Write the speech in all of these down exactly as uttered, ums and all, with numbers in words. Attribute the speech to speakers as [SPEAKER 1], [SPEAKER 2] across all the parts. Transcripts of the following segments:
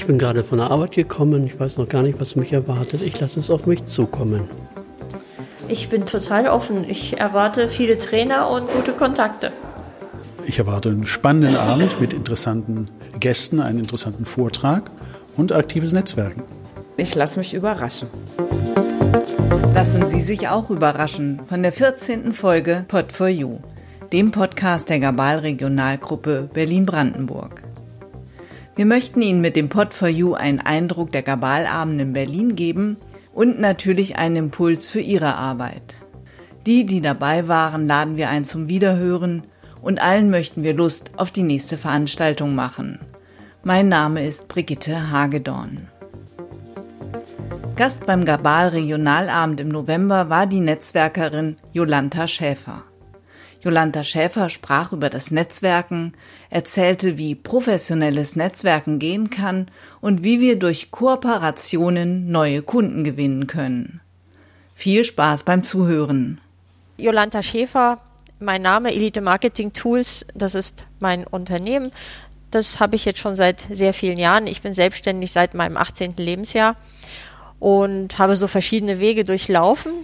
[SPEAKER 1] Ich bin gerade von der Arbeit gekommen. Ich weiß noch gar nicht, was mich erwartet. Ich lasse es auf mich zukommen.
[SPEAKER 2] Ich bin total offen. Ich erwarte viele Trainer und gute Kontakte.
[SPEAKER 3] Ich erwarte einen spannenden Abend mit interessanten Gästen, einen interessanten Vortrag und aktives Netzwerken.
[SPEAKER 4] Ich lasse mich überraschen.
[SPEAKER 5] Lassen Sie sich auch überraschen von der vierzehnten Folge Pod for You, dem Podcast der Gabal Regionalgruppe Berlin-Brandenburg. Wir möchten Ihnen mit dem Pod for You einen Eindruck der Gabal-Abende in Berlin geben und natürlich einen Impuls für Ihre Arbeit. Die, die dabei waren, laden wir ein zum Wiederhören und allen möchten wir Lust auf die nächste Veranstaltung machen. Mein Name ist Brigitte Hagedorn. Gast beim Gabal Regionalabend im November war die Netzwerkerin Jolanta Schäfer. Jolanta Schäfer sprach über das Netzwerken, erzählte, wie professionelles Netzwerken gehen kann und wie wir durch Kooperationen neue Kunden gewinnen können. Viel Spaß beim Zuhören.
[SPEAKER 2] Jolanta Schäfer, mein Name, Elite Marketing Tools, das ist mein Unternehmen. Das habe ich jetzt schon seit sehr vielen Jahren. Ich bin selbstständig seit meinem achtzehnten Lebensjahr und habe so verschiedene Wege durchlaufen.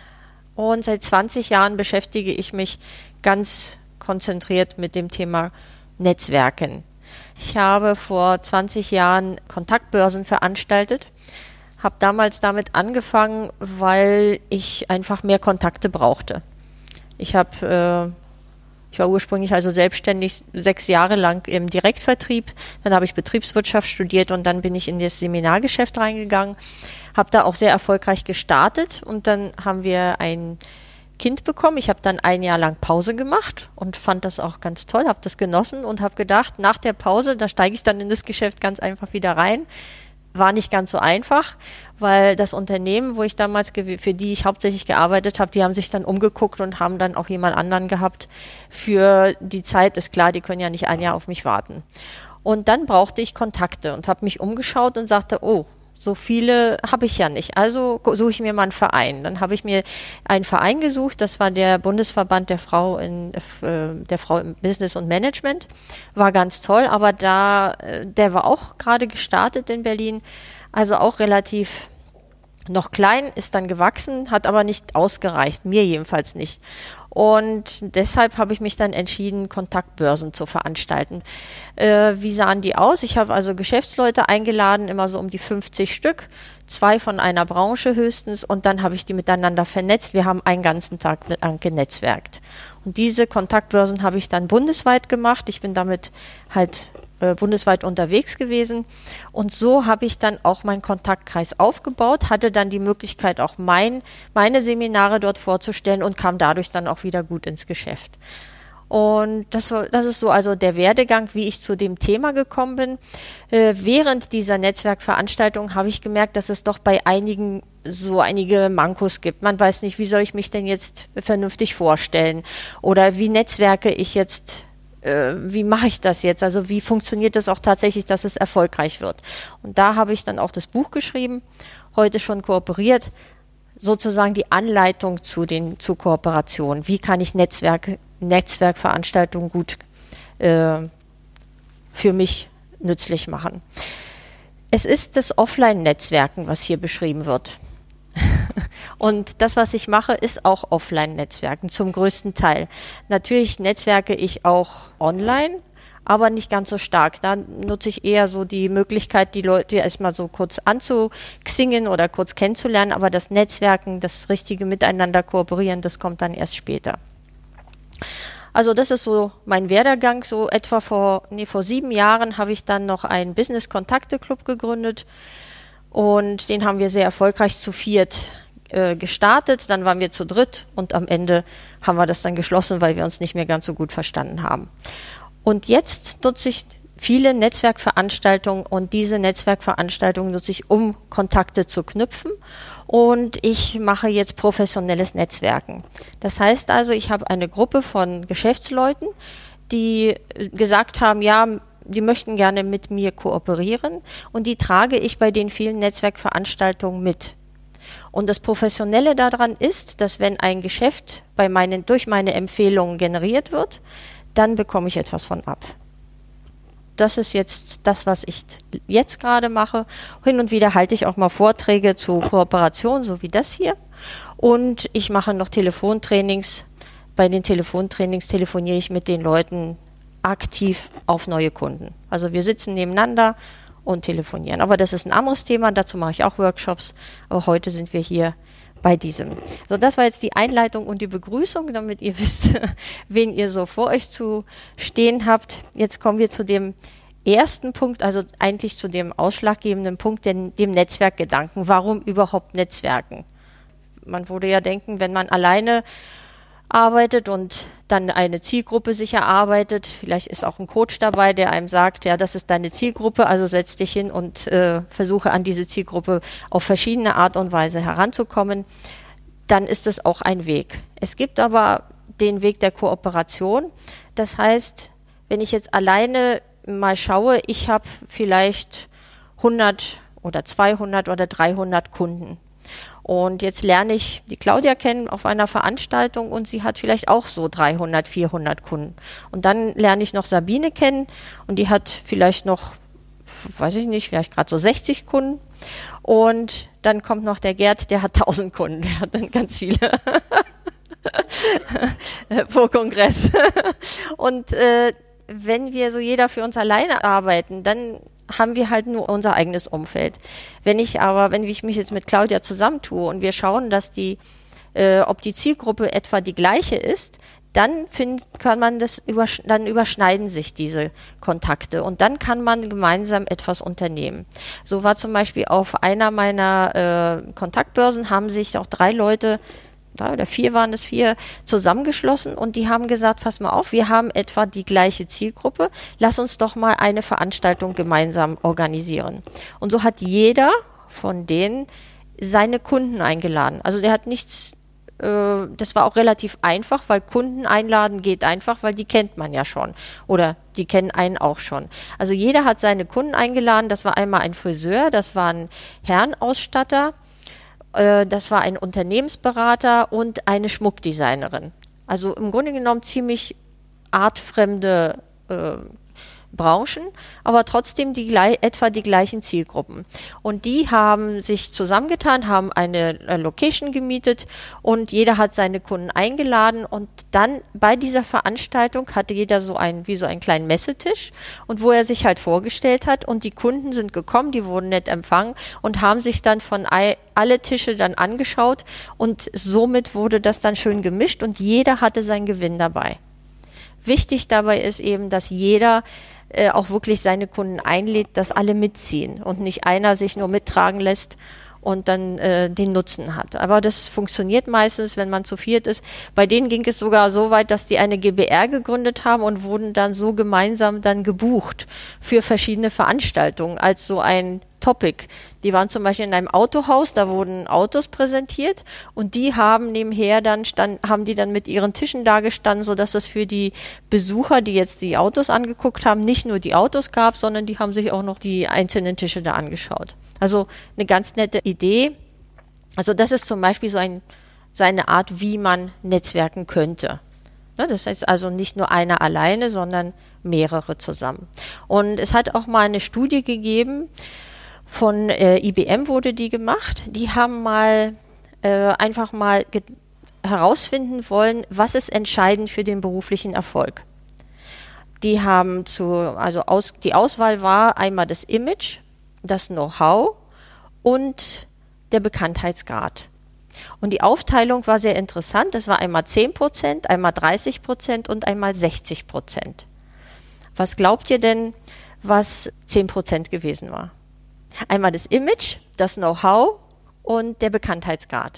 [SPEAKER 2] Und seit zwanzig Jahren beschäftige ich mich ganz konzentriert mit dem Thema Netzwerken. Ich habe vor zwanzig Jahren Kontaktbörsen veranstaltet, habe damals damit angefangen, weil ich einfach mehr Kontakte brauchte. Ich habe, äh, ich war ursprünglich also selbstständig sechs Jahre lang im Direktvertrieb, dann habe ich Betriebswirtschaft studiert und dann bin ich in das Seminargeschäft reingegangen, habe da auch sehr erfolgreich gestartet und dann haben wir ein Kind bekommen. Ich habe dann ein Jahr lang Pause gemacht und fand das auch ganz toll, habe das genossen und habe gedacht, nach der Pause, da steige ich dann in das Geschäft ganz einfach wieder rein. War nicht ganz so einfach, weil das Unternehmen, wo ich damals, für die ich hauptsächlich gearbeitet habe, die haben sich dann umgeguckt und haben dann auch jemand anderen gehabt für die Zeit. Ist klar, die können ja nicht ein Jahr auf mich warten. Und dann brauchte ich Kontakte und habe mich umgeschaut und sagte, oh, so viele habe ich ja nicht. Also suche ich mir mal einen Verein. Dann habe ich mir einen Verein gesucht. Das war der Bundesverband der Frau in äh, der Frau im Business und Management. War ganz toll, aber da äh, der war auch gerade gestartet in Berlin. Also auch relativ noch klein, ist dann gewachsen, hat aber nicht ausgereicht, mir jedenfalls nicht. Und deshalb habe ich mich dann entschieden, Kontaktbörsen zu veranstalten. Äh, wie sahen die aus? Ich habe also Geschäftsleute eingeladen, immer so um die fünfzig Stück, zwei von einer Branche höchstens, und dann habe ich die miteinander vernetzt. Wir haben einen ganzen Tag lang genetzwerkt. Und diese Kontaktbörsen habe ich dann bundesweit gemacht. Ich bin damit halt äh, bundesweit unterwegs gewesen. Und so habe ich dann auch meinen Kontaktkreis aufgebaut, hatte dann die Möglichkeit, auch mein, meine Seminare dort vorzustellen und kam dadurch dann auch wieder gut ins Geschäft. Und das, das ist so also der Werdegang, wie ich zu dem Thema gekommen bin. Äh, während dieser Netzwerkveranstaltung habe ich gemerkt, dass es doch bei einigen so einige Mankos gibt. Man weiß nicht, wie soll ich mich denn jetzt vernünftig vorstellen? Oder wie netzwerke ich jetzt, äh, wie mache ich das jetzt? Also wie funktioniert das auch tatsächlich, dass es erfolgreich wird? Und da habe ich dann auch das Buch geschrieben, heute schon kooperiert, sozusagen die Anleitung zu den zu Kooperationen. Wie kann ich Netzwerke Netzwerkveranstaltungen gut äh, für mich nützlich machen. Es ist das Offline-Netzwerken, was hier beschrieben wird. Und das, was ich mache, ist auch Offline-Netzwerken zum größten Teil. Natürlich netzwerke ich auch online, aber nicht ganz so stark. Da nutze ich eher so die Möglichkeit, die Leute erstmal so kurz anzuxingen oder kurz kennenzulernen, aber das Netzwerken, das richtige Miteinander kooperieren, das kommt dann erst später. Also das ist so mein Werdegang. So etwa vor, nee, vor sieben Jahren habe ich dann noch einen Business-Kontakte-Club gegründet und den haben wir sehr erfolgreich zu viert äh, gestartet. Dann waren wir zu dritt und am Ende haben wir das dann geschlossen, weil wir uns nicht mehr ganz so gut verstanden haben. Und jetzt nutze ich viele Netzwerkveranstaltungen und diese Netzwerkveranstaltungen nutze ich, um Kontakte zu knüpfen. Und ich mache jetzt professionelles Netzwerken. Das heißt also, ich habe eine Gruppe von Geschäftsleuten, die gesagt haben, ja, die möchten gerne mit mir kooperieren und die trage ich bei den vielen Netzwerkveranstaltungen mit. Und das Professionelle daran ist, dass wenn ein Geschäft bei meinen, durch meine Empfehlungen generiert wird, dann bekomme ich etwas von ab. das ist jetzt das, was ich jetzt gerade mache. Hin und wieder halte ich auch mal Vorträge zu Kooperation, so wie das hier. Und ich mache noch Telefontrainings. Bei den Telefontrainings telefoniere ich mit den Leuten aktiv auf neue Kunden. Also wir sitzen nebeneinander und telefonieren. Aber das ist ein anderes Thema, dazu mache ich auch Workshops. Aber heute sind wir hier bei diesem. So, das war jetzt die Einleitung und die Begrüßung, damit ihr wisst, wen ihr so vor euch zu stehen habt. Jetzt kommen wir zu dem ersten Punkt, also eigentlich zu dem ausschlaggebenden Punkt, dem, dem Netzwerkgedanken. Warum überhaupt Netzwerken? Man würde ja denken, wenn man alleine arbeitet und dann eine Zielgruppe sich erarbeitet, vielleicht ist auch ein Coach dabei, der einem sagt, ja, das ist deine Zielgruppe, also setz dich hin und äh, versuche an diese Zielgruppe auf verschiedene Art und Weise heranzukommen, dann ist es auch ein Weg. Es gibt aber den Weg der Kooperation, das heißt, wenn ich jetzt alleine mal schaue, ich habe vielleicht hundert oder zweihundert oder dreihundert Kunden. Und jetzt lerne ich die Claudia kennen auf einer Veranstaltung und sie hat vielleicht auch so dreihundert, vierhundert Kunden. Und dann lerne ich noch Sabine kennen und die hat vielleicht noch, weiß ich nicht, vielleicht gerade so sechzig Kunden. Und dann kommt noch der Gerd, der hat tausend Kunden, der hat dann ganz viele pro Kongress. Und äh, wenn wir so jeder für uns alleine arbeiten, dann haben wir halt nur unser eigenes Umfeld. Wenn ich aber, wenn ich mich jetzt mit Claudia zusammentue und wir schauen, dass die, äh, ob die Zielgruppe etwa die gleiche ist, dann find, kann man das übersch- dann überschneiden sich diese Kontakte und dann kann man gemeinsam etwas unternehmen. So war zum Beispiel auf einer meiner äh, Kontaktbörsen haben sich auch drei Leute, drei oder vier waren es vier, zusammengeschlossen und die haben gesagt, pass mal auf, wir haben etwa die gleiche Zielgruppe, lass uns doch mal eine Veranstaltung gemeinsam organisieren. Und so hat jeder von denen seine Kunden eingeladen. Also der hat nichts, äh, das war auch relativ einfach, weil Kunden einladen geht einfach, weil die kennt man ja schon oder die kennen einen auch schon. Also jeder hat seine Kunden eingeladen, das war einmal ein Friseur, das war ein Herrenausstatter, das war ein Unternehmensberater und eine Schmuckdesignerin. Also im Grunde genommen ziemlich artfremde äh, Branchen, aber trotzdem die, etwa die gleichen Zielgruppen. Und die haben sich zusammengetan, haben eine äh, Location gemietet und jeder hat seine Kunden eingeladen und dann bei dieser Veranstaltung hatte jeder so ein, wie so einen kleinen Messetisch und wo er sich halt vorgestellt hat und die Kunden sind gekommen, die wurden nett empfangen und haben sich dann von all, alle Tische dann angeschaut und somit wurde das dann schön gemischt und jeder hatte seinen Gewinn dabei. Wichtig dabei ist eben, dass jeder äh, auch wirklich seine Kunden einlädt, dass alle mitziehen und nicht einer sich nur mittragen lässt und dann äh, den Nutzen hat. Aber das funktioniert meistens, wenn man zu viert ist. Bei denen ging es sogar so weit, dass die eine G b R gegründet haben und wurden dann so gemeinsam dann gebucht für verschiedene Veranstaltungen als so ein Topic. Die waren zum Beispiel in einem Autohaus, da wurden Autos präsentiert und die haben nebenher dann stand, haben die dann mit ihren Tischen da gestanden, sodass es für die Besucher, die jetzt die Autos angeguckt haben, nicht nur die Autos gab, sondern die haben sich auch noch die einzelnen Tische da angeschaut. Also eine ganz nette Idee. Also das ist zum Beispiel so, ein, so eine Art, wie man netzwerken könnte. Ne, das heißt also nicht nur einer alleine, sondern mehrere zusammen. Und es hat auch mal eine Studie gegeben, von äh, I B M wurde die gemacht. Die haben mal äh, einfach mal ge- herausfinden wollen, was ist entscheidend für den beruflichen Erfolg. Die haben zu, also aus, die Auswahl war einmal das Image, das Know-how und der Bekanntheitsgrad. Und die Aufteilung war sehr interessant. Das war einmal zehn Prozent, einmal dreißig Prozent und einmal sechzig Prozent. Was glaubt ihr denn, was zehn Prozent gewesen war? Einmal das Image, das Know-how und der Bekanntheitsgrad.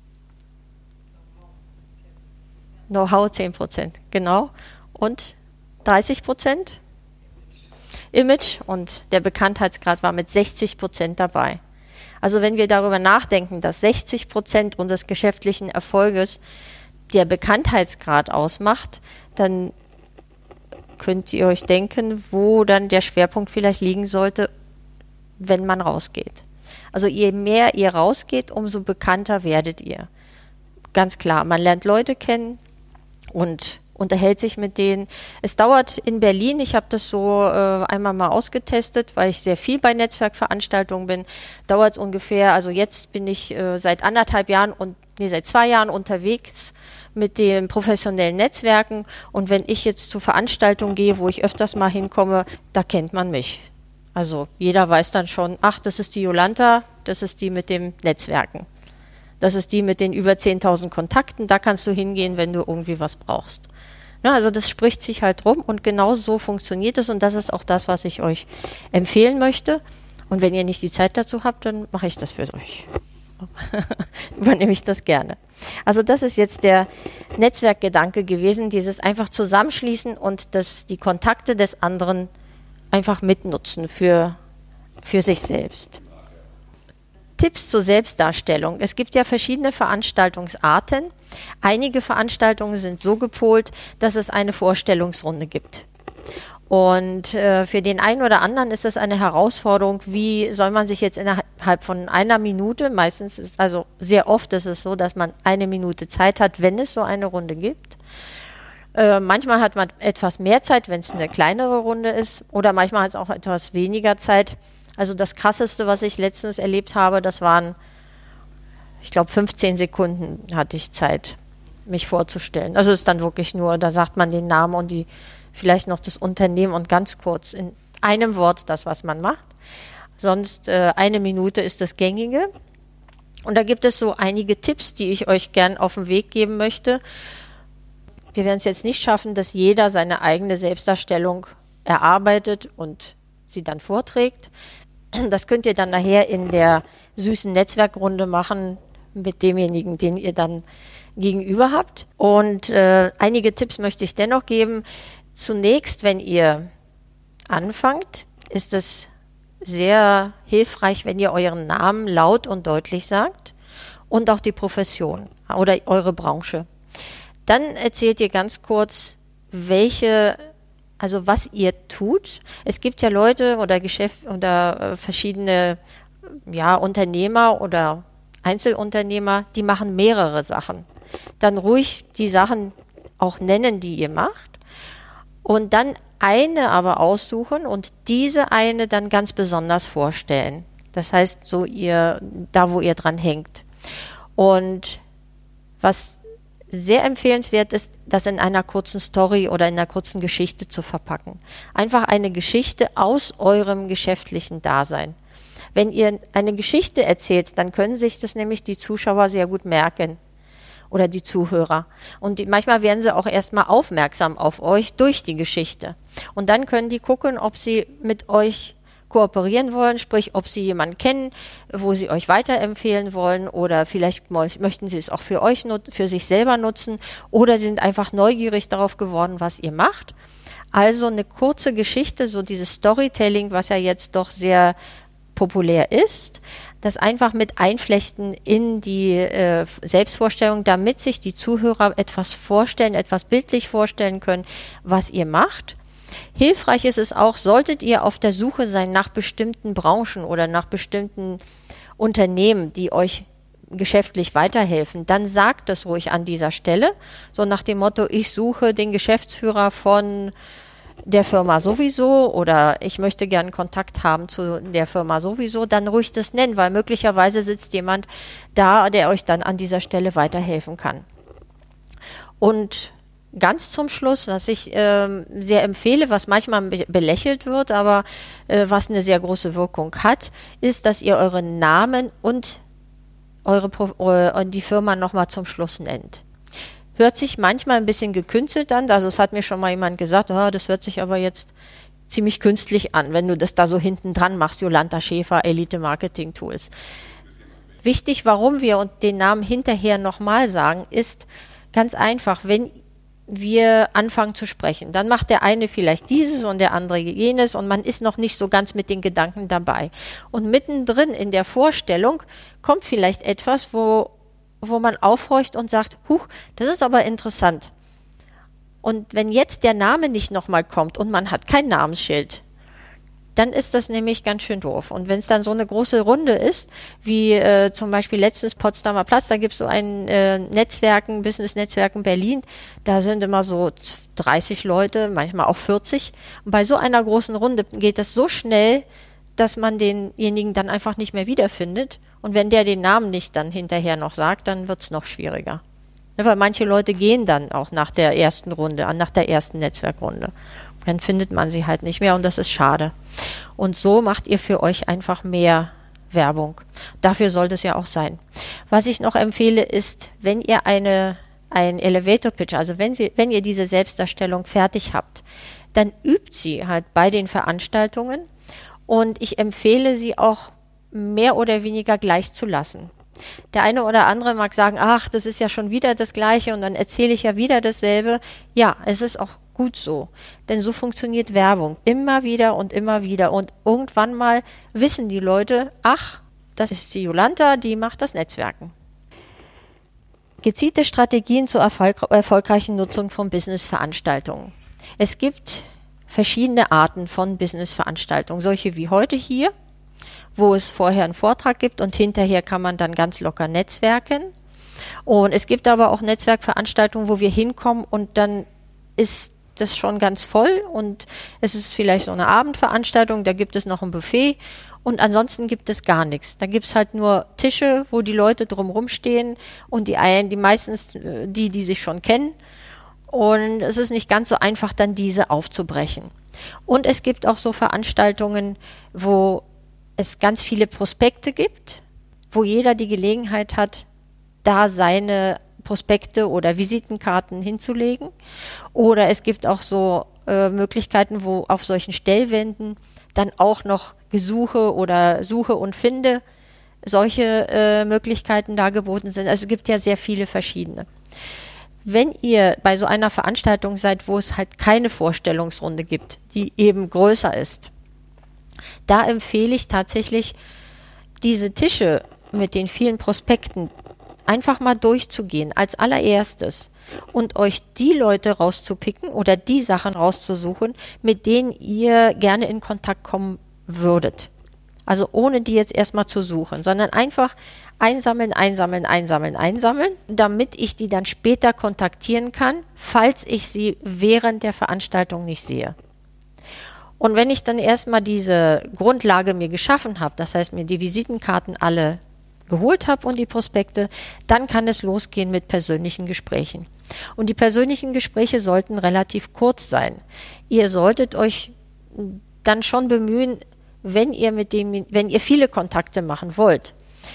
[SPEAKER 2] Know-how zehn Prozent, genau. Und dreißig Prozent? Image und der Bekanntheitsgrad war mit sechzig Prozent dabei. Also wenn wir darüber nachdenken, dass sechzig Prozent unseres geschäftlichen Erfolges der Bekanntheitsgrad ausmacht, dann könnt ihr euch denken, wo dann der Schwerpunkt vielleicht liegen sollte, wenn man rausgeht. Also je mehr ihr rausgeht, umso bekannter werdet ihr. Ganz klar, man lernt Leute kennen und unterhält sich mit denen. Es dauert in Berlin, ich habe das so äh, einmal mal ausgetestet, weil ich sehr viel bei Netzwerkveranstaltungen bin, dauert es ungefähr, also jetzt bin ich äh, seit anderthalb Jahren und nee, seit zwei Jahren unterwegs mit den professionellen Netzwerken, und wenn ich jetzt zu Veranstaltungen gehe, wo ich öfters mal hinkomme, da kennt man mich. Also jeder weiß dann schon, ach, das ist die Jolanta, das ist die mit dem Netzwerken. Das ist die mit den über zehntausend Kontakten, da kannst du hingehen, wenn du irgendwie was brauchst. Ja, also das spricht sich halt rum, und genau so funktioniert es, und das ist auch das, was ich euch empfehlen möchte. Und wenn ihr nicht die Zeit dazu habt, dann mache ich das für euch. Übernehme ich das gerne. Also das ist jetzt der Netzwerkgedanke gewesen, dieses einfach zusammenschließen und das, die Kontakte des anderen einfach mitnutzen für, für sich selbst. Tipps zur Selbstdarstellung. Es gibt ja verschiedene Veranstaltungsarten. Einige Veranstaltungen sind so gepolt, dass es eine Vorstellungsrunde gibt. Und äh, für den einen oder anderen ist das eine Herausforderung, wie soll man sich jetzt innerhalb von einer Minute, meistens ist, also sehr oft ist es so, dass man eine Minute Zeit hat, wenn es so eine Runde gibt. Äh, manchmal hat man etwas mehr Zeit, wenn es eine kleinere Runde ist, oder manchmal hat es auch etwas weniger Zeit. Also das Krasseste, was ich letztens erlebt habe, das waren, ich glaube, fünfzehn Sekunden hatte ich Zeit, mich vorzustellen. Also es ist dann wirklich nur, da sagt man den Namen und die vielleicht noch das Unternehmen und ganz kurz in einem Wort das, was man macht. Sonst äh, eine Minute ist das Gängige. Und da gibt es so einige Tipps, die ich euch gern auf den Weg geben möchte. Wir werden es jetzt nicht schaffen, dass jeder seine eigene Selbstdarstellung erarbeitet und sie dann vorträgt. Das könnt ihr dann nachher in der süßen Netzwerkrunde machen mit demjenigen, den ihr dann gegenüber habt. Und äh, einige Tipps möchte ich dennoch geben. Zunächst, wenn ihr anfangt, ist es sehr hilfreich, wenn ihr euren Namen laut und deutlich sagt und auch die Profession oder eure Branche. Dann erzählt ihr ganz kurz, welche, also was ihr tut. Es gibt ja Leute oder Geschäft oder äh, verschiedene ja, Unternehmer oder Einzelunternehmer, die machen mehrere Sachen. Dann ruhig die Sachen auch nennen, die ihr macht. Und dann eine aber aussuchen und diese eine dann ganz besonders vorstellen. Das heißt, so ihr, da wo ihr dran hängt. Und was sehr empfehlenswert ist, das in einer kurzen Story oder in einer kurzen Geschichte zu verpacken. Einfach eine Geschichte aus eurem geschäftlichen Dasein. Wenn ihr eine Geschichte erzählt, dann können sich das nämlich die Zuschauer sehr gut merken. Oder die Zuhörer. Und die, manchmal werden sie auch erstmal aufmerksam auf euch durch die Geschichte. Und dann können die gucken, ob sie mit euch kooperieren wollen, sprich, ob sie jemanden kennen, wo sie euch weiterempfehlen wollen, oder vielleicht möchten sie es auch für euch, für sich selber nutzen, oder sie sind einfach neugierig darauf geworden, was ihr macht. Also eine kurze Geschichte, so dieses Storytelling, was ja jetzt doch sehr populär ist, das einfach mit einflechten in die äh, Selbstvorstellung, damit sich die Zuhörer etwas vorstellen, etwas bildlich vorstellen können, was ihr macht. Hilfreich ist es auch, solltet ihr auf der Suche sein nach bestimmten Branchen oder nach bestimmten Unternehmen, die euch geschäftlich weiterhelfen, dann sagt es ruhig an dieser Stelle, so nach dem Motto, ich suche den Geschäftsführer von der Firma sowieso oder ich möchte gern Kontakt haben zu der Firma sowieso, dann ruhig das nennen, weil möglicherweise sitzt jemand da, der euch dann an dieser Stelle weiterhelfen kann. Und ganz zum Schluss, was ich äh, sehr empfehle, was manchmal be- belächelt wird, aber äh, was eine sehr große Wirkung hat, ist, dass ihr euren Namen und eure Pro- eure, die Firma nochmal zum Schluss nennt. Hört sich manchmal ein bisschen gekünstelt an, also es hat mir schon mal jemand gesagt, oh, das hört sich aber jetzt ziemlich künstlich an, wenn du das da so hinten dran machst, Jolanta Schäfer, Elite Marketing Tools. Wichtig, warum wir und den Namen hinterher nochmal sagen, ist ganz einfach, wenn wir anfangen zu sprechen, dann macht der eine vielleicht dieses und der andere jenes und man ist noch nicht so ganz mit den Gedanken dabei. Und mittendrin in der Vorstellung kommt vielleicht etwas, wo wo man aufhorcht und sagt, huch, das ist aber interessant. Und wenn jetzt der Name nicht nochmal kommt und man hat kein Namensschild, dann ist das nämlich ganz schön doof. Und wenn es dann so eine große Runde ist, wie äh, zum Beispiel letztens Potsdamer Platz, da gibt es so ein äh, Netzwerken, Business-Netzwerken Berlin, da sind immer so dreißig Leute, manchmal auch vierzig. Und bei so einer großen Runde geht das so schnell, dass man denjenigen dann einfach nicht mehr wiederfindet. Und wenn der den Namen nicht dann hinterher noch sagt, dann wird es noch schwieriger. Ja, weil manche Leute gehen dann auch nach der ersten Runde, nach der ersten Netzwerkrunde. Dann findet man sie halt nicht mehr und das ist schade. Und so macht ihr für euch einfach mehr Werbung. Dafür sollte es ja auch sein. Was ich noch empfehle ist, wenn ihr eine, ein Elevator Pitch, also wenn sie, wenn ihr diese Selbstdarstellung fertig habt, dann übt sie halt bei den Veranstaltungen und ich empfehle sie auch mehr oder weniger gleich zu lassen. Der eine oder andere mag sagen, ach, das ist ja schon wieder das Gleiche und dann erzähle ich ja wieder dasselbe. Ja, es ist auch gut so, denn so funktioniert Werbung immer wieder und immer wieder und irgendwann mal wissen die Leute, ach, das ist die Jolanta, die macht das Netzwerken. Gezielte Strategien zur erfolg- erfolgreichen Nutzung von Business-Veranstaltungen. Es gibt verschiedene Arten von Business-Veranstaltungen, solche wie heute hier, wo es vorher einen Vortrag gibt und hinterher kann man dann ganz locker netzwerken. Und es gibt aber auch Netzwerkveranstaltungen, wo wir hinkommen und dann ist das schon ganz voll und es ist vielleicht so eine Abendveranstaltung, da gibt es noch ein Buffet und ansonsten gibt es gar nichts. Da gibt es halt nur Tische, wo die Leute drumherum stehen und die, die meistens die, die sich schon kennen. Und es ist nicht ganz so einfach, dann diese aufzubrechen. Und es gibt auch so Veranstaltungen, wo es ganz viele Prospekte gibt, wo jeder die Gelegenheit hat, da seine Prospekte oder Visitenkarten hinzulegen. Oder es gibt auch so äh, Möglichkeiten, wo auf solchen Stellwänden dann auch noch Gesuche oder Suche und Finde, solche äh, Möglichkeiten dargeboten sind. Also es gibt ja sehr viele verschiedene. Wenn ihr bei so einer Veranstaltung seid, wo es halt keine Vorstellungsrunde gibt, die eben größer ist, da empfehle ich tatsächlich, diese Tische mit den vielen Prospekten einfach mal durchzugehen als allererstes und euch die Leute rauszupicken oder die Sachen rauszusuchen, mit denen ihr gerne in Kontakt kommen würdet. Also ohne die jetzt erstmal zu suchen, sondern einfach einsammeln, einsammeln, einsammeln, einsammeln, damit ich die dann später kontaktieren kann, falls ich sie während der Veranstaltung nicht sehe. Und wenn ich dann erstmal diese Grundlage mir geschaffen habe, das heißt mir die Visitenkarten alle geholt habe und die Prospekte, dann kann es losgehen mit persönlichen Gesprächen. Und die persönlichen Gespräche sollten relativ kurz sein. Ihr solltet euch dann schon bemühen, wenn ihr mit dem, wenn ihr viele Kontakte machen wollt,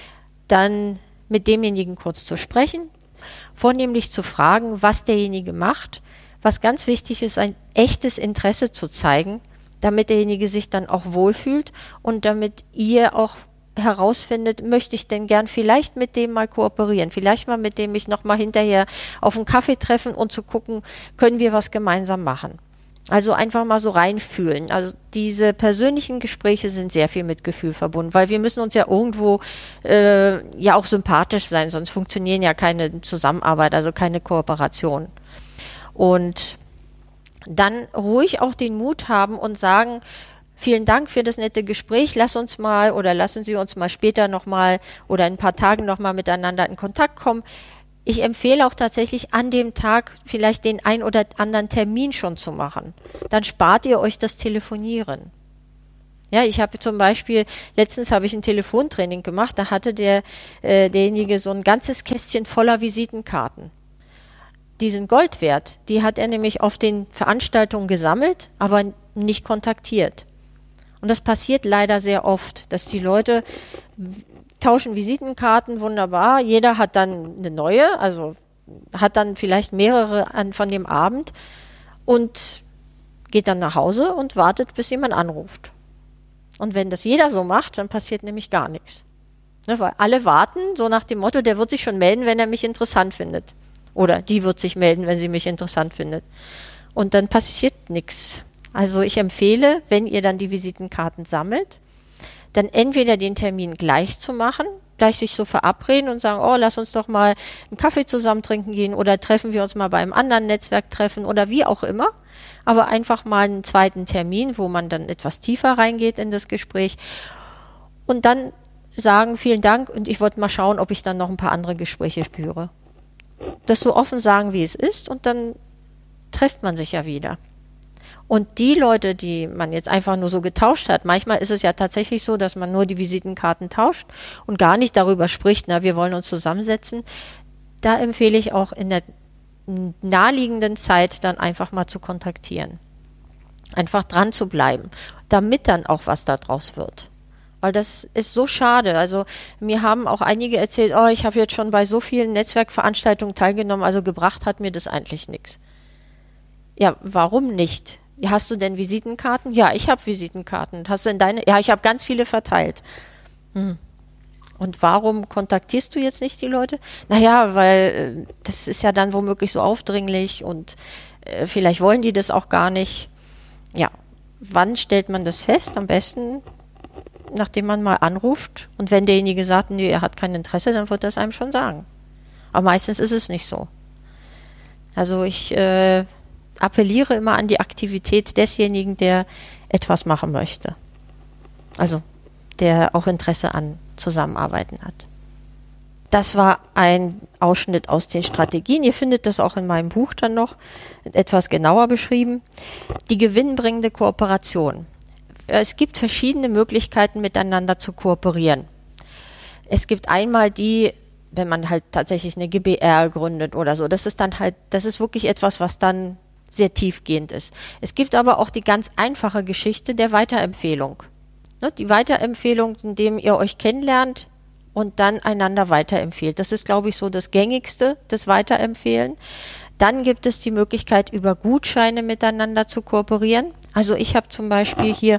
[SPEAKER 2] dann mit demjenigen kurz zu sprechen, vornehmlich zu fragen, was derjenige macht. Was ganz wichtig ist, ein echtes Interesse zu zeigen, damit derjenige sich dann auch wohlfühlt und damit ihr auch herausfindet, möchte ich denn gern vielleicht mit dem mal kooperieren, vielleicht mal mit dem mich nochmal hinterher auf einen Kaffee treffen und zu gucken, können wir was gemeinsam machen. Also einfach mal so reinfühlen. Also diese persönlichen Gespräche sind sehr viel mit Gefühl verbunden, weil wir müssen uns ja irgendwo äh, ja auch sympathisch sein, sonst funktionieren ja keine Zusammenarbeit, also keine Kooperation. Und dann ruhig auch den Mut haben und sagen, vielen Dank für das nette Gespräch, lass uns mal oder lassen Sie uns mal später nochmal oder in ein paar Tagen nochmal miteinander in Kontakt kommen. Ich empfehle auch tatsächlich an dem Tag vielleicht den ein oder anderen Termin schon zu machen. Dann spart ihr euch das Telefonieren. Ja, ich habe zum Beispiel, letztens habe ich ein Telefontraining gemacht, da hatte der äh, derjenige so ein ganzes Kästchen voller Visitenkarten. Die sind Gold wert. Die hat er nämlich auf den Veranstaltungen gesammelt, aber nicht kontaktiert. Und das passiert leider sehr oft, dass die Leute tauschen Visitenkarten, wunderbar. Jeder hat dann eine neue, also hat dann vielleicht mehrere an, von dem Abend und geht dann nach Hause und wartet, bis jemand anruft. Und wenn das jeder so macht, dann passiert nämlich gar nichts. Ne, weil alle warten, so nach dem Motto, der wird sich schon melden, wenn er mich interessant findet. Oder die wird sich melden, wenn sie mich interessant findet. Und dann passiert nichts. Also ich empfehle, wenn ihr dann die Visitenkarten sammelt, dann entweder den Termin gleich zu machen, gleich sich so verabreden und sagen, oh, lass uns doch mal einen Kaffee zusammen trinken gehen oder treffen wir uns mal beim anderen Netzwerktreffen oder wie auch immer. Aber einfach mal einen zweiten Termin, wo man dann etwas tiefer reingeht in das Gespräch und dann sagen, vielen Dank und ich wollte mal schauen, ob ich dann noch ein paar andere Gespräche führe. Das so offen sagen, wie es ist und dann trifft man sich ja wieder. Und die Leute, die man jetzt einfach nur so getauscht hat, manchmal ist es ja tatsächlich so, dass man nur die Visitenkarten tauscht und gar nicht darüber spricht, na, wir wollen uns zusammensetzen. Da empfehle ich auch in der naheliegenden Zeit dann einfach mal zu kontaktieren. Einfach dran zu bleiben, damit dann auch was daraus wird. Weil das ist so schade. Also mir haben auch einige erzählt, oh, ich habe jetzt schon bei so vielen Netzwerkveranstaltungen teilgenommen, also gebracht hat mir das eigentlich nichts. Ja, warum nicht? Hast du denn Visitenkarten? Ja, ich habe Visitenkarten. Hast du denn deine? Ja, ich habe ganz viele verteilt. Hm. Und warum kontaktierst du jetzt nicht die Leute? Naja, weil äh, das ist ja dann womöglich so aufdringlich und äh, vielleicht wollen die das auch gar nicht. Ja, wann stellt man das fest? Am besten, nachdem man mal anruft. Und wenn derjenige sagt, nee, er hat kein Interesse, dann wird das einem schon sagen. Aber meistens ist es nicht so. Also ich äh, appelliere immer an die Aktivität desjenigen, der etwas machen möchte. Also der auch Interesse an Zusammenarbeiten hat. Das war ein Ausschnitt aus den Strategien. Ihr findet das auch in meinem Buch dann noch etwas genauer beschrieben. Die gewinnbringende Kooperation. Es gibt verschiedene Möglichkeiten, miteinander zu kooperieren. Es gibt einmal die, wenn man halt tatsächlich eine G b R gründet oder so. Das ist dann halt, das ist wirklich etwas, was dann sehr tiefgehend ist. Es gibt aber auch die ganz einfache Geschichte der Weiterempfehlung. Die Weiterempfehlung, indem ihr euch kennenlernt und dann einander weiterempfehlt. Das ist, glaube ich, so das Gängigste, das Weiterempfehlen. Dann gibt es die Möglichkeit, über Gutscheine miteinander zu kooperieren. Also ich habe zum Beispiel hier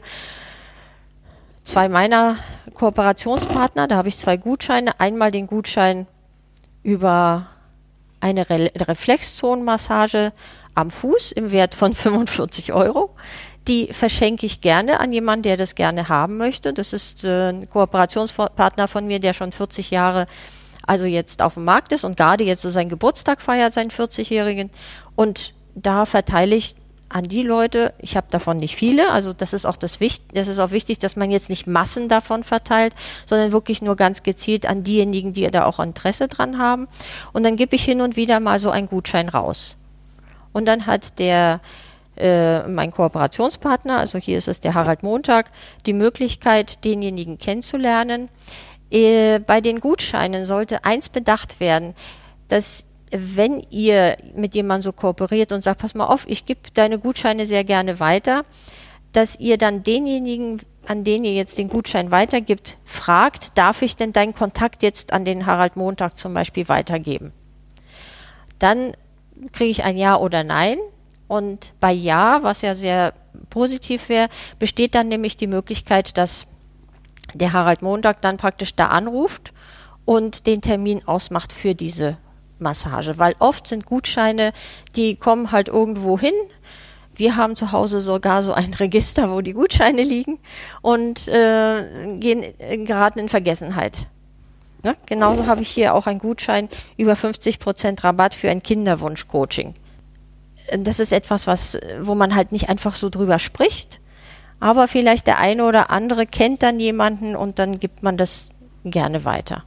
[SPEAKER 2] zwei meiner Kooperationspartner, da habe ich zwei Gutscheine. Einmal den Gutschein über eine Re- Reflexzonenmassage am Fuß im Wert von fünfundvierzig Euro. Die verschenke ich gerne an jemanden, der das gerne haben möchte. Das ist äh, ein Kooperationspartner von mir, der schon vierzig Jahre also jetzt auf dem Markt ist und gerade jetzt so seinen Geburtstag feiert, seinen vierzigjährigen. Und da verteile ich an die Leute, ich habe davon nicht viele, also das ist auch das wichtig, das ist auch wichtig, dass man jetzt nicht Massen davon verteilt, sondern wirklich nur ganz gezielt an diejenigen, die da auch Interesse dran haben. Und dann gebe ich hin und wieder mal so einen Gutschein raus. Und dann hat der Äh, mein Kooperationspartner, also hier ist es der Harald Montag, die Möglichkeit, denjenigen kennenzulernen. Äh, bei den Gutscheinen sollte eins bedacht werden, dass wenn ihr mit jemandem so kooperiert und sagt, pass mal auf, ich gebe deine Gutscheine sehr gerne weiter, dass ihr dann denjenigen, an den ihr jetzt den Gutschein weitergibt, fragt, darf ich denn deinen Kontakt jetzt an den Harald Montag zum Beispiel weitergeben? Dann kriege ich ein Ja oder Nein. Und bei Ja, was ja sehr positiv wäre, besteht dann nämlich die Möglichkeit, dass der Harald Montag dann praktisch da anruft und den Termin ausmacht für diese Massage. Weil oft sind Gutscheine, die kommen halt irgendwo hin. Wir haben zu Hause sogar so ein Register, wo die Gutscheine liegen und äh, gehen äh, geraten in Vergessenheit. Ne? Genauso habe ich hier auch einen Gutschein über fünfzig Prozent Rabatt für ein Kinderwunsch-Coaching. Das ist etwas, was, wo man halt nicht einfach so drüber spricht, aber vielleicht der eine oder andere kennt dann jemanden und dann gibt man das gerne weiter.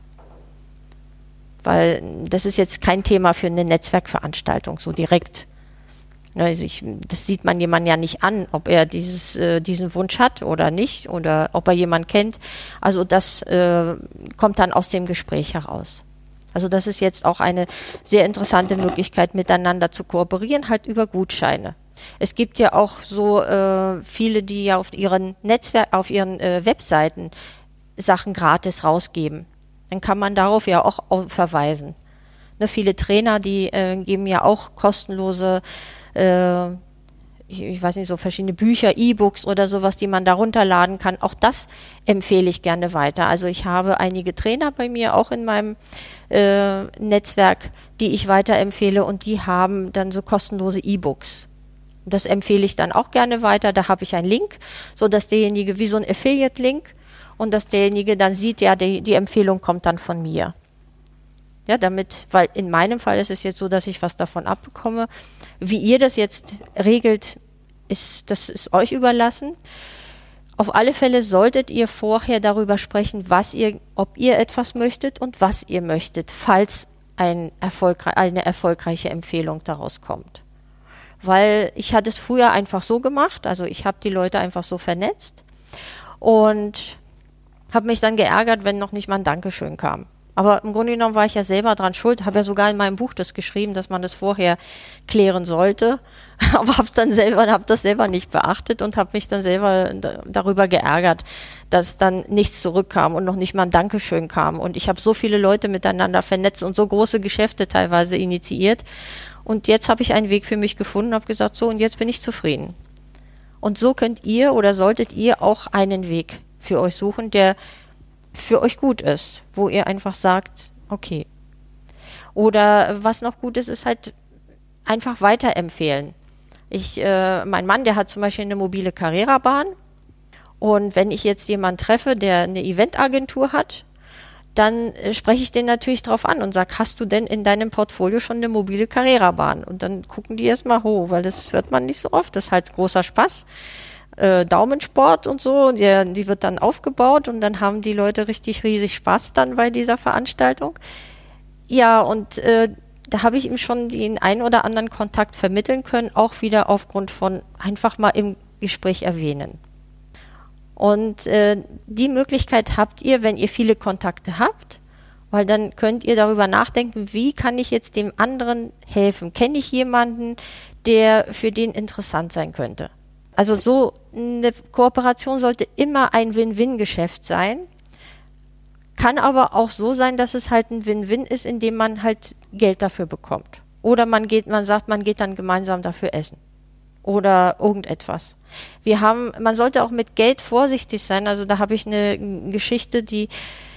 [SPEAKER 2] Weil das ist jetzt kein Thema für eine Netzwerkveranstaltung, so direkt. Also ich, das sieht man jemanden ja nicht an, ob er dieses, äh, diesen Wunsch hat oder nicht oder ob er jemanden kennt. Also das äh, kommt dann aus dem Gespräch heraus. Also das ist jetzt auch eine sehr interessante Möglichkeit, miteinander zu kooperieren, halt über Gutscheine. Es gibt ja auch so äh, viele, die ja auf ihren Netzwerk, auf ihren äh, Webseiten Sachen gratis rausgeben. Dann kann man darauf ja auch, auch verweisen. Ne, viele Trainer, die äh, geben ja auch kostenlose, äh, ich, ich weiß nicht, so verschiedene Bücher, E-Books oder sowas, die man da runterladen kann. Auch das empfehle ich gerne weiter. Also ich habe einige Trainer bei mir auch in meinem äh, Netzwerk, die ich weiterempfehle und die haben dann so kostenlose E-Books. Das empfehle ich dann auch gerne weiter. Da habe ich einen Link, so dass derjenige wie so ein Affiliate-Link und dass derjenige dann sieht, ja, die, die Empfehlung kommt dann von mir. Ja, damit, weil in meinem Fall ist es jetzt so, dass ich was davon abbekomme. Wie ihr das jetzt regelt, ist, das ist euch überlassen. Auf alle Fälle solltet ihr vorher darüber sprechen, was ihr, ob ihr etwas möchtet und was ihr möchtet, falls ein erfolgre- eine erfolgreiche Empfehlung daraus kommt. Weil ich hatte es früher einfach so gemacht, also ich habe die Leute einfach so vernetzt und habe mich dann geärgert, wenn noch nicht mal ein Dankeschön kam. Aber im Grunde genommen war ich ja selber dran schuld, habe ja sogar in meinem Buch das geschrieben, dass man das vorher klären sollte, aber habe dann selber, habe das selber nicht beachtet und habe mich dann selber da, darüber geärgert, dass dann nichts zurückkam und noch nicht mal ein Dankeschön kam. Und ich habe so viele Leute miteinander vernetzt und so große Geschäfte teilweise initiiert. Und jetzt habe ich einen Weg für mich gefunden, habe gesagt, so und jetzt bin ich zufrieden. Und so könnt ihr oder solltet ihr auch einen Weg für euch suchen, der für euch gut ist, wo ihr einfach sagt, okay. Oder was noch gut ist, ist halt einfach weiterempfehlen. Ich, äh, mein Mann, der hat zum Beispiel eine mobile Carrera-Bahn und wenn ich jetzt jemanden treffe, der eine Eventagentur hat, dann äh, spreche ich den natürlich drauf an und sage, hast du denn in deinem Portfolio schon eine mobile Carrera-Bahn? Und dann gucken die erstmal hoch, weil das hört man nicht so oft, das ist halt großer Spaß. Äh, Daumensport und so, die, die wird dann aufgebaut und dann haben die Leute richtig riesig Spaß dann bei dieser Veranstaltung. Ja, und äh, da habe ich ihm schon den einen oder anderen Kontakt vermitteln können, auch wieder aufgrund von einfach mal im Gespräch erwähnen. Und äh, die Möglichkeit habt ihr, wenn ihr viele Kontakte habt, weil dann könnt ihr darüber nachdenken, wie kann ich jetzt dem anderen helfen? Kenne ich jemanden, der für den interessant sein könnte? Also so eine Kooperation sollte immer ein Win-Win-Geschäft sein, kann aber auch so sein, dass es halt ein Win-Win ist, indem man halt Geld dafür bekommt. Oder man geht, man sagt, man geht dann gemeinsam dafür essen oder irgendetwas. Wir haben, man sollte auch mit Geld vorsichtig sein. Also da habe ich eine Geschichte, die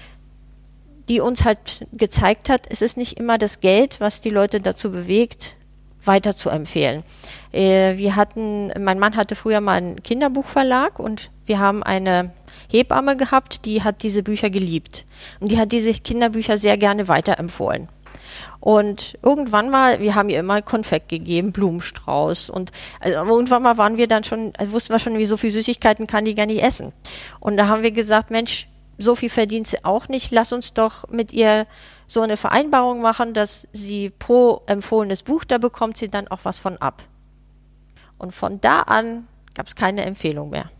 [SPEAKER 2] die uns halt gezeigt hat, es ist nicht immer das Geld, was die Leute dazu bewegt, weiter zu empfehlen. Äh, wir hatten, mein Mann hatte früher mal einen Kinderbuchverlag und wir haben eine Hebamme gehabt, die hat diese Bücher geliebt. Und die hat diese Kinderbücher sehr gerne weiterempfohlen. Und irgendwann mal, wir haben ihr immer Konfekt gegeben, Blumenstrauß und also irgendwann mal waren wir dann schon, also wussten wir schon, wie so viel Süßigkeiten kann die gar nicht essen. Und da haben wir gesagt, Mensch, so viel verdient sie auch nicht, lass uns doch mit ihr so eine Vereinbarung machen, dass sie pro empfohlenes Buch, da bekommt sie dann auch was von ab. Und von da an gab es keine Empfehlung mehr.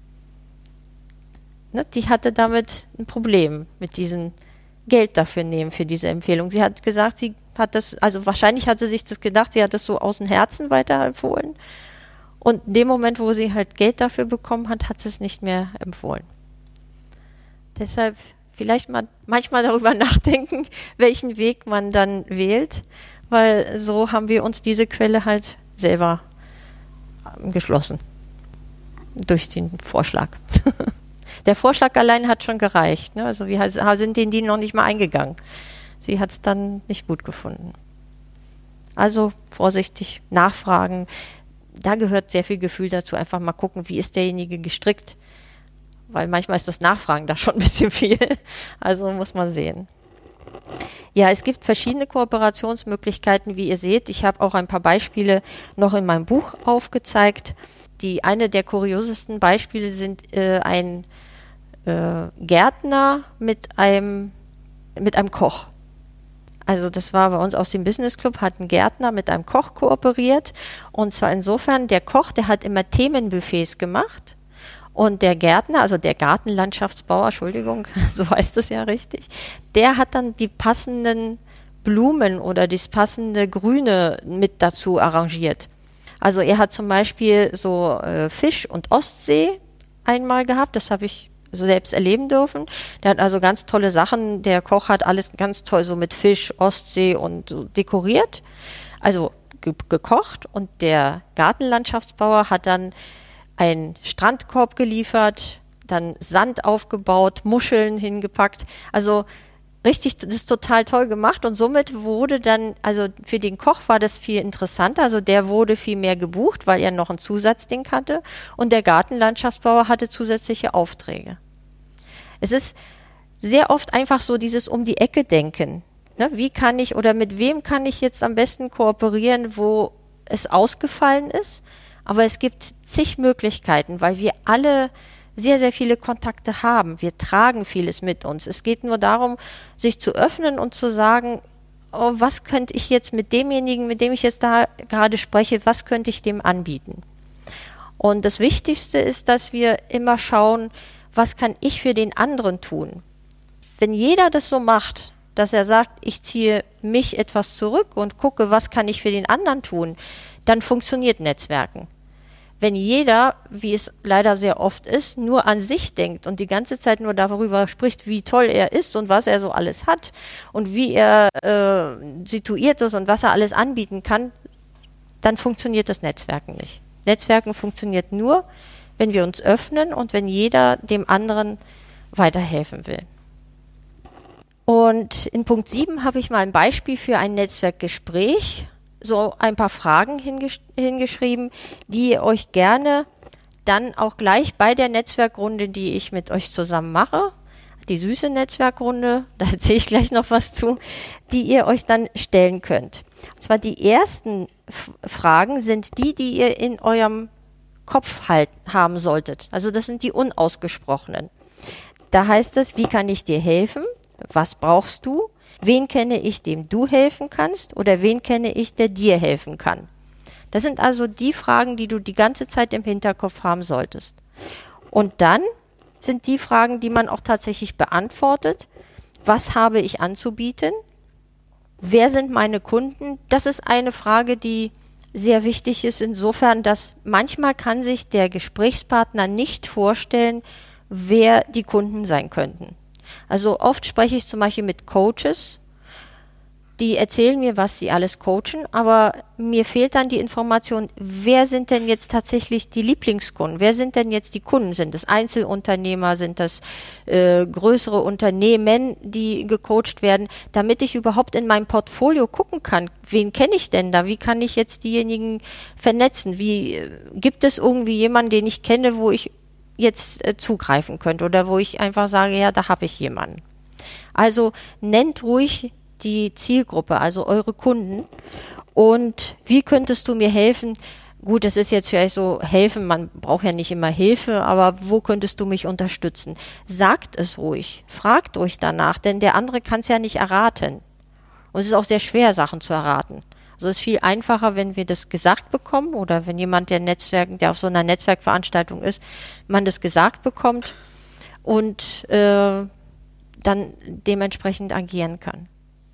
[SPEAKER 2] Ne, die hatte damit ein Problem mit diesem Geld dafür nehmen für diese Empfehlung. Sie hat gesagt, sie hat das, also wahrscheinlich hat sie sich das gedacht, sie hat das so aus dem Herzen weiterempfohlen. Und in dem Moment, wo sie halt Geld dafür bekommen hat, hat sie es nicht mehr empfohlen. Deshalb vielleicht mal manchmal darüber nachdenken, welchen Weg man dann wählt, weil so haben wir uns diese Quelle halt selber geschlossen durch den Vorschlag. Der Vorschlag allein hat schon gereicht, ne? Also wir sind in die noch nicht mal eingegangen. Sie hat es dann nicht gut gefunden. Also vorsichtig nachfragen. Da gehört sehr viel Gefühl dazu. Einfach mal gucken, wie ist derjenige gestrickt. Weil manchmal ist das Nachfragen da schon ein bisschen viel. Also muss man sehen. Ja, es gibt verschiedene Kooperationsmöglichkeiten, wie ihr seht. Ich habe auch ein paar Beispiele noch in meinem Buch aufgezeigt. Die eine der kuriosesten Beispiele sind äh, ein äh, Gärtner mit einem mit einem Koch. Also das war bei uns aus dem Business Club, hat ein Gärtner mit einem Koch kooperiert. Und zwar insofern, der Koch, der hat immer Themenbuffets gemacht. Und der Gärtner, also der Gartenlandschaftsbauer, Entschuldigung, so heißt es ja richtig, der hat dann die passenden Blumen oder das passende Grüne mit dazu arrangiert. Also er hat zum Beispiel so äh, Fisch und Ostsee einmal gehabt, das habe ich so selbst erleben dürfen. Der hat also ganz tolle Sachen, der Koch hat alles ganz toll so mit Fisch, Ostsee und so dekoriert, also ge- gekocht und der Gartenlandschaftsbauer hat dann einen Strandkorb geliefert, dann Sand aufgebaut, Muscheln hingepackt. Also richtig, das ist total toll gemacht und somit wurde dann, also für den Koch war das viel interessanter, also der wurde viel mehr gebucht, weil er noch ein Zusatzding hatte und der Gartenlandschaftsbauer hatte zusätzliche Aufträge. Es ist sehr oft einfach so dieses um die Ecke denken. Ne? Wie kann ich oder mit wem kann ich jetzt am besten kooperieren, wo es ausgefallen ist? Aber es gibt zig Möglichkeiten, weil wir alle sehr, sehr viele Kontakte haben. Wir tragen vieles mit uns. Es geht nur darum, sich zu öffnen und zu sagen, oh, was könnte ich jetzt mit demjenigen, mit dem ich jetzt da gerade spreche, was könnte ich dem anbieten? Und das Wichtigste ist, dass wir immer schauen, was kann ich für den anderen tun? Wenn jeder das so macht, dass er sagt, ich ziehe mich etwas zurück und gucke, was kann ich für den anderen tun, dann funktioniert Netzwerken. Wenn jeder, wie es leider sehr oft ist, nur an sich denkt und die ganze Zeit nur darüber spricht, wie toll er ist und was er so alles hat und wie er äh, situiert ist und was er alles anbieten kann, dann funktioniert das Netzwerken nicht. Netzwerken funktioniert nur, wenn wir uns öffnen und wenn jeder dem anderen weiterhelfen will. Und in Punkt sieben habe ich mal ein Beispiel für ein Netzwerkgespräch, so ein paar Fragen hingesch- hingeschrieben, die ihr euch gerne dann auch gleich bei der Netzwerkrunde, die ich mit euch zusammen mache, die süße Netzwerkrunde, da erzähle ich gleich noch was zu, die ihr euch dann stellen könnt. Und zwar die ersten F- Fragen sind die, die ihr in eurem Kopf halt haben solltet. Also das sind die unausgesprochenen. Da heißt es, wie kann ich dir helfen? Was brauchst du? Wen kenne ich, dem du helfen kannst? Oder wen kenne ich, der dir helfen kann? Das sind also die Fragen, die du die ganze Zeit im Hinterkopf haben solltest. Und dann sind die Fragen, die man auch tatsächlich beantwortet. Was habe ich anzubieten? Wer sind meine Kunden? Das ist eine Frage, die sehr wichtig ist insofern, dass manchmal kann sich der Gesprächspartner nicht vorstellen, wer die Kunden sein könnten. Also oft spreche ich zum Beispiel mit Coaches, die erzählen mir, was sie alles coachen, aber mir fehlt dann die Information, wer sind denn jetzt tatsächlich die Lieblingskunden? Wer sind denn jetzt die Kunden? Sind das Einzelunternehmer? Sind das äh, größere Unternehmen, die gecoacht werden? Damit ich überhaupt in meinem Portfolio gucken kann, wen kenne ich denn da? Wie kann ich jetzt diejenigen vernetzen? Wie äh, gibt es irgendwie jemanden, den ich kenne, wo ich jetzt äh, zugreifen könnte oder wo ich einfach sage, ja, da habe ich jemanden. Also nennt ruhig die Zielgruppe, also eure Kunden und wie könntest du mir helfen? Gut, das ist jetzt vielleicht so helfen, man braucht ja nicht immer Hilfe, aber wo könntest du mich unterstützen? Sagt es ruhig, fragt ruhig danach, denn der andere kann es ja nicht erraten. Und es ist auch sehr schwer, Sachen zu erraten. Also es ist viel einfacher, wenn wir das gesagt bekommen oder wenn jemand, der Netzwerk, der auf so einer Netzwerkveranstaltung ist, man das gesagt bekommt und äh, dann dementsprechend agieren kann.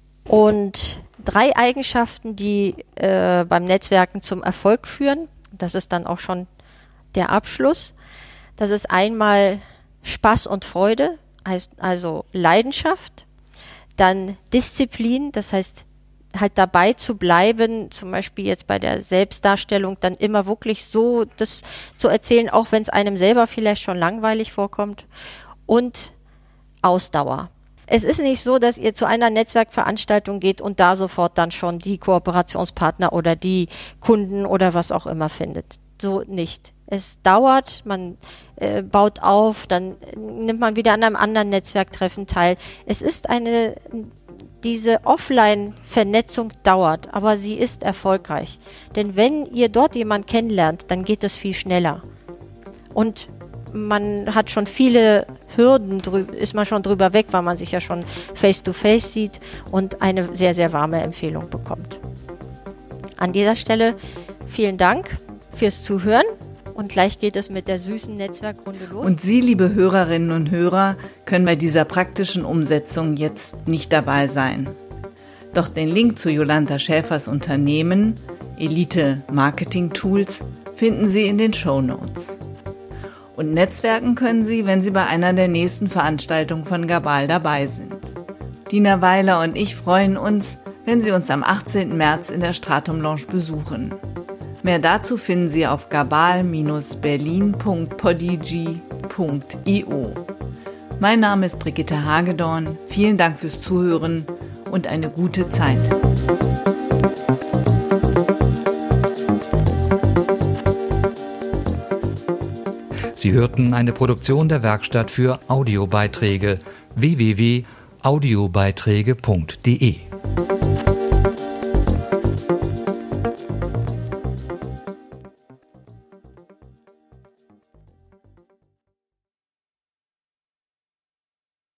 [SPEAKER 2] Und drei Eigenschaften, die äh, beim Netzwerken zum Erfolg führen, das ist dann auch schon der Abschluss. Das ist einmal Spaß und Freude, heißt also Leidenschaft, dann Disziplin, das heißt halt dabei zu bleiben, zum Beispiel jetzt bei der Selbstdarstellung, dann immer wirklich so das zu erzählen, auch wenn es einem selber vielleicht schon langweilig vorkommt. Und Ausdauer. Es ist nicht so, dass ihr zu einer Netzwerkveranstaltung geht und da sofort dann schon die Kooperationspartner oder die Kunden oder was auch immer findet. So nicht. Es dauert, man äh, baut auf, dann nimmt man wieder an einem anderen Netzwerktreffen teil. Es ist eine Diese Offline-Vernetzung dauert, aber sie ist erfolgreich. Denn wenn ihr dort jemanden kennenlernt, dann geht es viel schneller. Und man hat schon viele Hürden, drü- ist man schon drüber weg, weil man sich ja schon face-to-face sieht und eine sehr, sehr warme Empfehlung bekommt. An dieser Stelle vielen Dank fürs Zuhören. Und gleich geht es mit der süßen Netzwerkrunde los.
[SPEAKER 5] Und Sie, liebe Hörerinnen und Hörer, können bei dieser praktischen Umsetzung jetzt nicht dabei sein. Doch den Link zu Jolanta Schäfers Unternehmen, Elite Marketing Tools, finden Sie in den Shownotes. Und netzwerken können Sie, wenn Sie bei einer der nächsten Veranstaltungen von Gabal dabei sind. Dina Weiler und ich freuen uns, wenn Sie uns am achtzehnten März in der Stratum Lounge besuchen. Mehr dazu finden Sie auf gabal Bindestrich berlin Punkt podigy Punkt io. Mein Name ist Brigitte Hagedorn. Vielen Dank fürs Zuhören und eine gute Zeit.
[SPEAKER 6] Sie hörten eine Produktion der Werkstatt für Audiobeiträge w w w punkt audiobeiträge punkt de.